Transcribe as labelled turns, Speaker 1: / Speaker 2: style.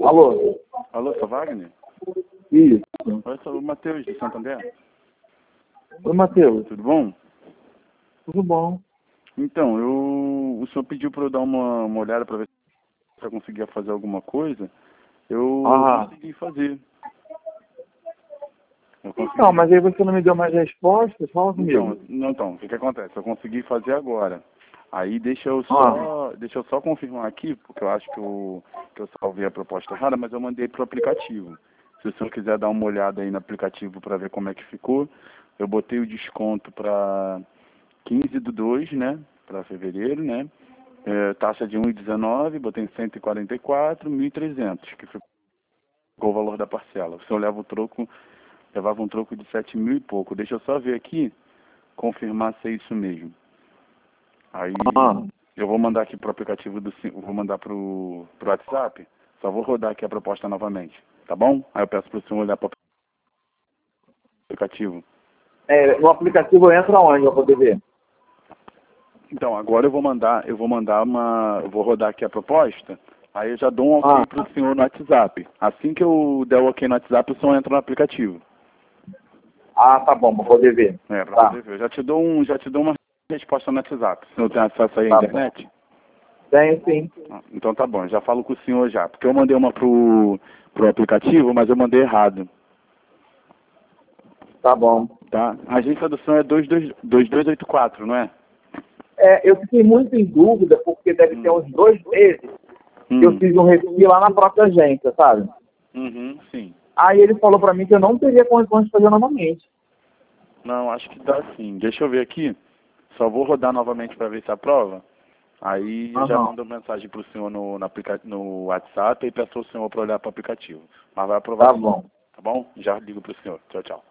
Speaker 1: Alô?
Speaker 2: Alô, seu Wagner?
Speaker 1: Isso.
Speaker 2: Oi, sou o Matheus, de Santander.
Speaker 1: Oi, Matheus.
Speaker 2: Tudo bom?
Speaker 1: Tudo bom?
Speaker 2: Então, o senhor pediu para eu dar uma olhada para ver se eu conseguia fazer alguma coisa. Eu consegui fazer. Eu consegui.
Speaker 1: Então, mas aí você não me deu mais respostas? Fala comigo.
Speaker 2: Então, o que acontece? Eu consegui fazer agora. Aí deixa eu só confirmar aqui, porque eu acho que eu salvei a proposta errada, mas eu mandei pro aplicativo. Se o senhor quiser dar uma olhada aí no aplicativo para ver como é que ficou, eu botei o desconto para 15/2, né? Para fevereiro, né? Taxa de 1,19, botei em 144, 1.300, que ficou o valor da parcela. O senhor levava um troco de 7.000 e pouco. Deixa eu só ver aqui, confirmar se é isso mesmo. Aí eu vou mandar aqui pro aplicativo vou mandar pro WhatsApp. Só vou rodar aqui a proposta novamente, tá bom? Aí eu peço pro senhor olhar pro aplicativo.
Speaker 1: No aplicativo eu entro aonde pra poder ver?
Speaker 2: Então, agora eu vou rodar aqui a proposta, aí eu já dou um ok pro senhor no WhatsApp. Assim que eu der o ok no WhatsApp, o senhor entra no aplicativo.
Speaker 1: Ah, tá bom, pra poder ver.
Speaker 2: Pra poder ver. Eu já te dou uma resposta no WhatsApp. O senhor tem acesso aí à internet?
Speaker 1: Bom. Tenho sim.
Speaker 2: Então tá bom, já falo com o senhor já. Porque eu mandei uma pro aplicativo, mas eu mandei errado.
Speaker 1: Tá bom.
Speaker 2: Tá? A agência do som é 2284, não é?
Speaker 1: Eu fiquei muito em dúvida, porque deve ter uns 2 meses que eu fiz um refil lá na própria agência, sabe?
Speaker 2: Sim.
Speaker 1: Aí ele falou pra mim que eu não teria condições de fazer novamente.
Speaker 2: Não, acho que dá sim. Deixa eu ver aqui. Só vou rodar novamente para ver se aprova. Aí eu já mando mensagem pro senhor no WhatsApp e peço ao senhor para olhar para o aplicativo. Mas vai aprovar sim.
Speaker 1: Bom.
Speaker 2: Tá bom? Já ligo pro senhor. Tchau, tchau.